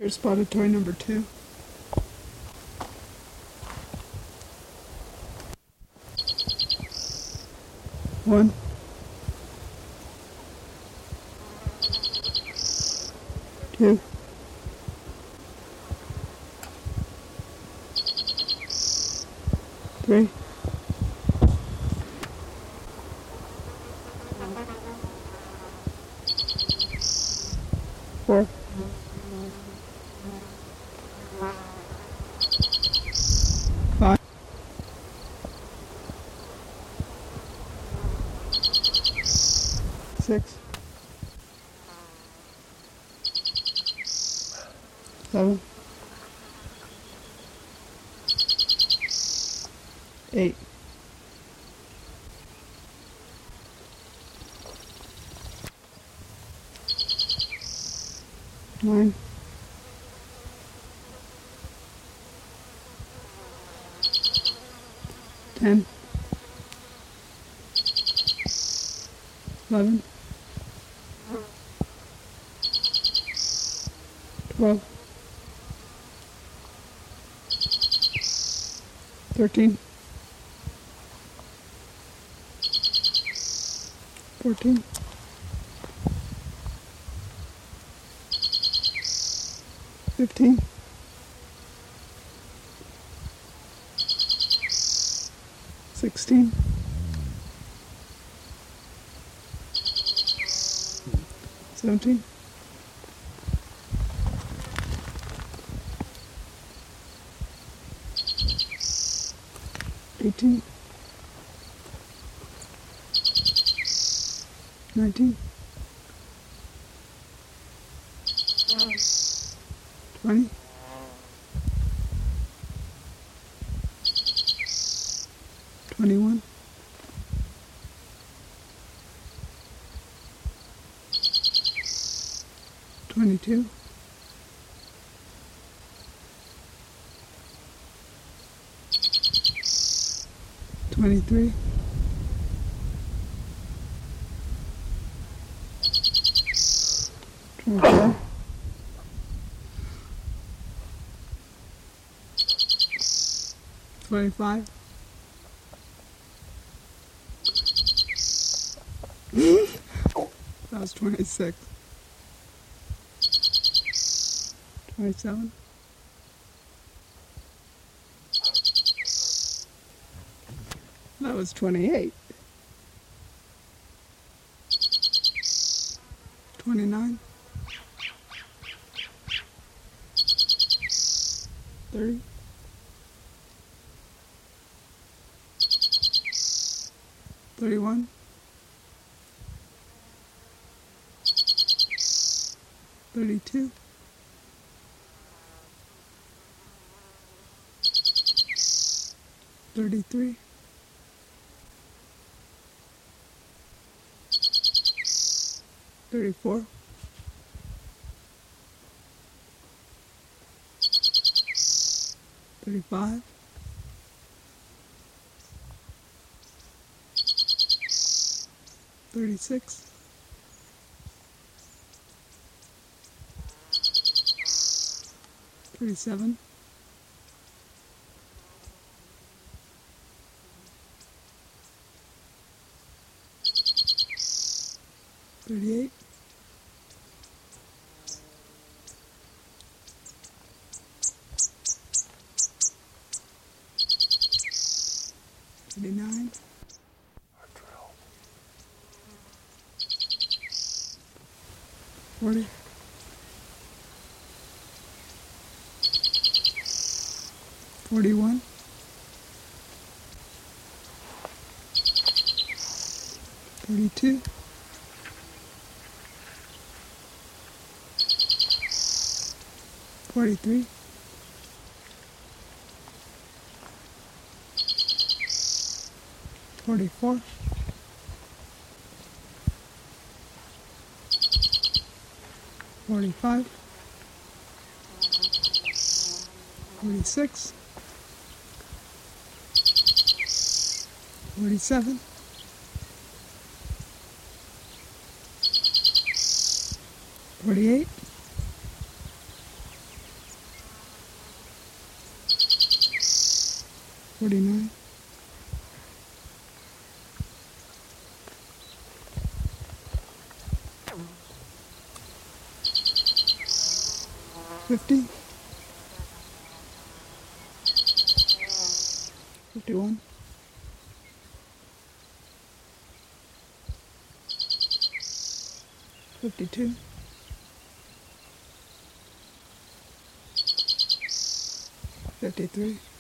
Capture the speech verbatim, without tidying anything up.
Here's spotted toy number two. One. Two. Three. Four. Five. Six. Seven. Eight. Nine. Ten. Eleven. Twelve. Thirteen. Fourteen. Fifteen. Sixteen. Seventeen. Eighteen. Nineteen. Twenty. Twenty-one. Twenty-two. Twenty-three. Twenty-four. Twenty-five. That was twenty-six. Twenty-seven. That was twenty-eight. Twenty-nine. Thirty. Thirty-one. Thirty-two. Thirty-three. Thirty-four. Thirty-five. Thirty-six. Thirty-seven. Thirty-eight. Thirty-nine. Forty. Forty-one. Thirty-two. Forty-three. Forty-four. Forty-five. Forty-six. Forty-seven. Forty-eight. forty-nine, fifty, fifty-one, fifty-two, fifty-three,